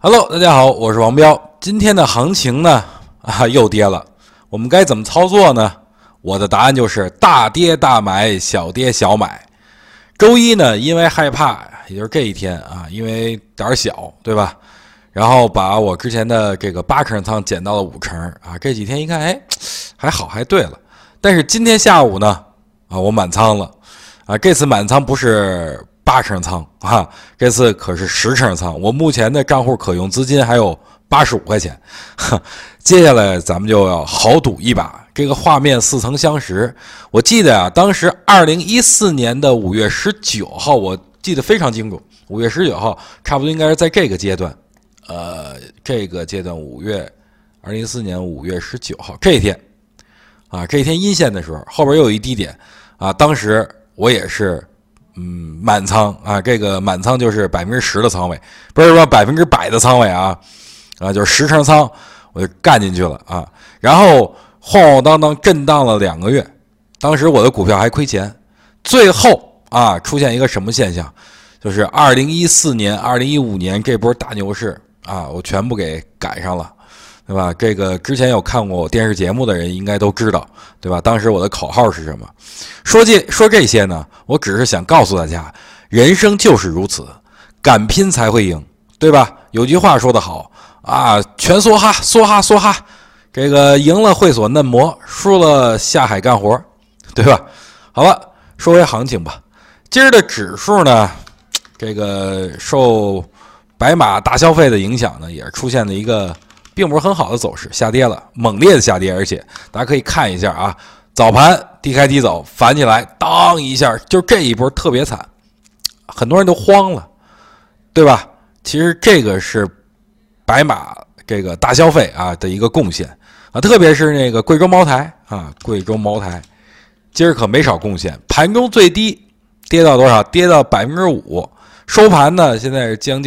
Hello， 大家好，我是王彪。今天的行情呢，又跌了，我们该怎么操作呢？我的答案就是大跌大买，小跌小买。周一呢，因为害怕，也就是这一天因为胆小，对吧？然后把我之前的这个8成仓减到了5成这几天一看，还好，还对了。但是今天下午呢，我满仓了这次满仓不是8成仓这次可是10成仓。我目前的账户可用资金还有85块钱。接下来咱们就要豪赌一把，这个画面似曾相识。我记得当时2014年的5月19号，我记得非常清楚。5月19号差不多应该是在这个阶段，2014年5月19号这一天这一天阴线的时候，后边又有一低点当时我也是满仓这个满仓就是 10% 的仓位，不是说100%的仓位就是10成仓，我就干进去了然后晃晃荡荡震荡了2个月，当时我的股票还亏钱，最后出现一个什么现象，就是2014年、2015年这波大牛市我全部给赶上了，对吧？这个之前有看过我电视节目的人应该都知道，对吧？当时我的口号是什么？说这些呢，我只是想告诉大家，人生就是如此，敢拼才会赢，对吧？有句话说得好全梭哈，梭哈，这个赢了会所嫩模，输了下海干活，对吧？好了，说回行情吧。今儿的指数呢，这个受白马大消费的影响呢，也是出现了一个并不是很好的走势，下跌了，猛烈的下跌，而且大家可以看一下早盘低开低走，反起来当一下，就这一波特别惨，很多人都慌了，对吧？其实这个是白马这个大消费的一个贡献特别是那个贵州茅台贵州茅台今儿可没少贡献，盘中最低跌到多少？跌到 5%， 收盘呢现在是将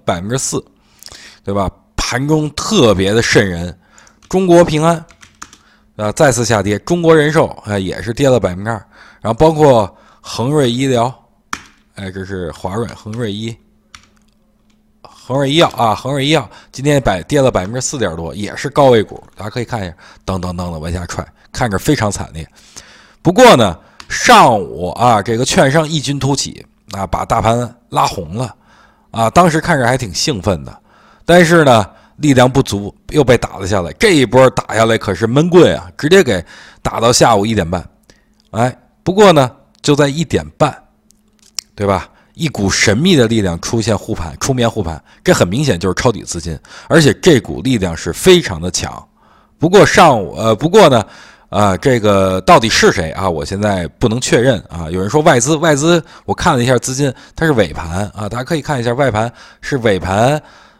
4%， 对吧？盘中特别的瘆人。中国平安再次下跌，中国人寿也是跌了 2%， 然后包括恒瑞医疗这是华润，恒瑞医药恒瑞医药今天跌了 4% 点多，也是高位股，大家可以看一下，噔噔噔的往下踹，看着非常惨烈。不过呢，上午这个券商异军突起把大盘拉红了当时看着还挺兴奋的，但是呢力量不足，又被打了下来。这一波打下来可是闷棍直接给打到下午1点半。不过呢就在1点半，对吧？一股神秘的力量出面护盘，这很明显就是抄底资金，而且这股力量是非常的强。不过呢这个到底是谁我现在不能确认有人说外资，我看了一下资金，它是尾盘大家可以看一下，外盘是尾盘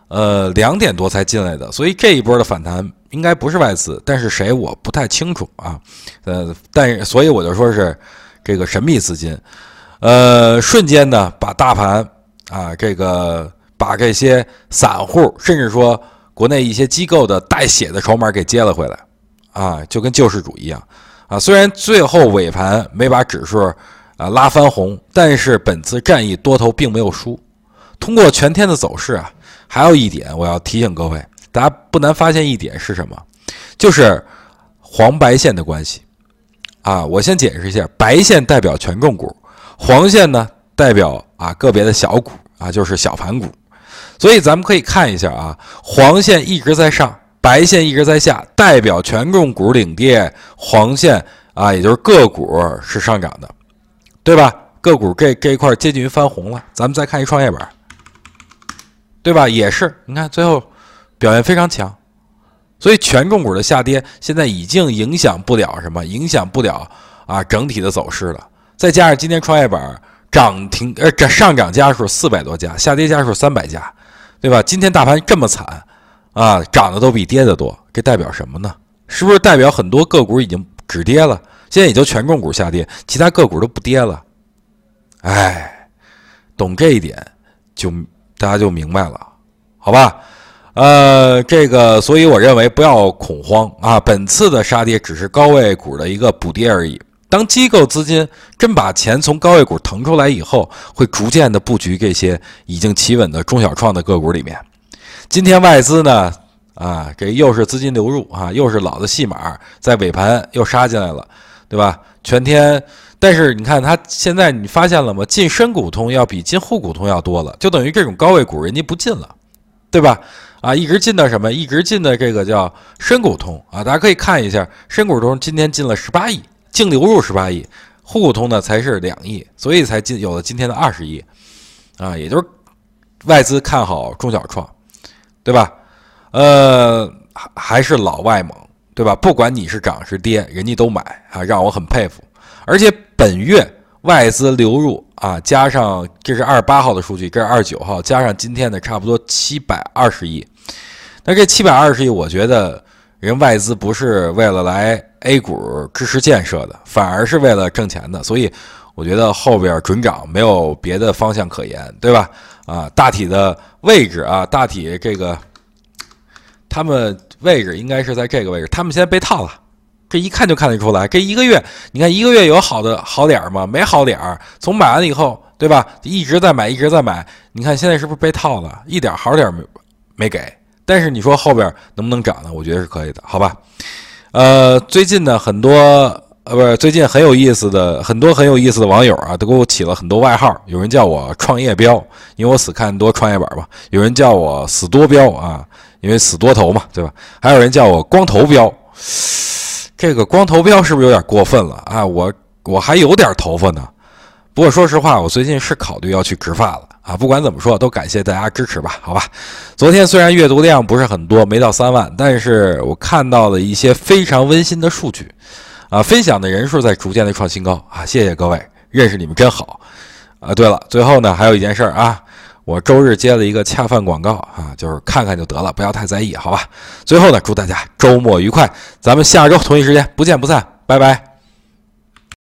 2点多才进来的，所以这一波的反弹应该不是外资，但是谁我不太清楚但是所以我就说是这个神秘资金瞬间呢把大盘这个把这些散户甚至说国内一些机构的带血的筹码给接了回来就跟救世主一样虽然最后尾盘没把指数拉翻红，但是本次战役多头并没有输。通过全天的走势还有一点我要提醒各位，大家不难发现一点是什么？就是黄白线的关系我先解释一下，白线代表权重股，黄线呢代表个别的小股就是小盘股。所以咱们可以看一下黄线一直在上，白线一直在下，代表权重股领跌，黄线也就是个股是上涨的，对吧？个股这一块接近于翻红了。咱们再看一创业板，对吧？也是，你看最后表现非常强。所以权重股的下跌现在已经影响不了什么，影响不了整体的走势了。再加上今天创业板上涨家数400多家，下跌家数300家，对吧？今天大盘这么惨涨的都比跌的多，这代表什么呢？是不是代表很多个股已经止跌了？现在也就权重股下跌，其他个股都不跌了。懂这一点大家就明白了，好吧？这个所以我认为不要恐慌本次的杀跌只是高位股的一个补跌而已。当机构资金真把钱从高位股腾出来以后，会逐渐的布局这些已经企稳的中小创的个股里面。 今天外资呢，这又是资金流入啊，又是老的戏码，在尾盘又杀进来了，对吧？全天，但是你看它现在你发现了吗？进深股通要比进沪股通要多了，就等于这种高位股人家不进了，对吧？一直进的什么？一直进的这个叫深股通啊，大家可以看一下，深股通今天进了18亿，净流入18亿，沪股通呢才是2亿，所以才有了今天的20亿，也就是外资看好中小创，对吧？还是老外猛，对吧？不管你是涨是跌，人家都买让我很佩服。而且本月外资流入加上这是28号的数据，这是29号，加上今天的差不多720亿。那这720亿，我觉得人外资不是为了来 A 股支持建设的，反而是为了挣钱的，所以我觉得后边准涨没有别的方向可言，对吧？大体的位置大体这个他们位置应该是在这个位置，他们现在被套了，这一看就看得出来。这一个月，你看一个月有好点吗？没好点，从买完了以后，对吧？一直在买，一直在买，你看现在是不是被套了？一点好点没给。但是你说后边能不能涨呢？我觉得是可以的，好吧？最近呢最近很有意思的网友都给我起了很多外号，有人叫我创业标，因为我死看多创业板嘛；有人叫我死多标因为死多头嘛，对吧？还有人叫我光头标，这个光头标是不是有点过分了我还有点头发呢。不过说实话，我最近是考虑要去植发了不管怎么说，都感谢大家支持吧，好吧。昨天虽然阅读量不是很多，没到3万，但是我看到了一些非常温馨的数据分享的人数在逐渐的创新高谢谢各位，认识你们真好对了，最后呢还有一件事我周日接了一个恰饭广告就是看看就得了，不要太在意，好吧。最后呢，祝大家周末愉快，咱们下周同一时间不见不散，拜拜。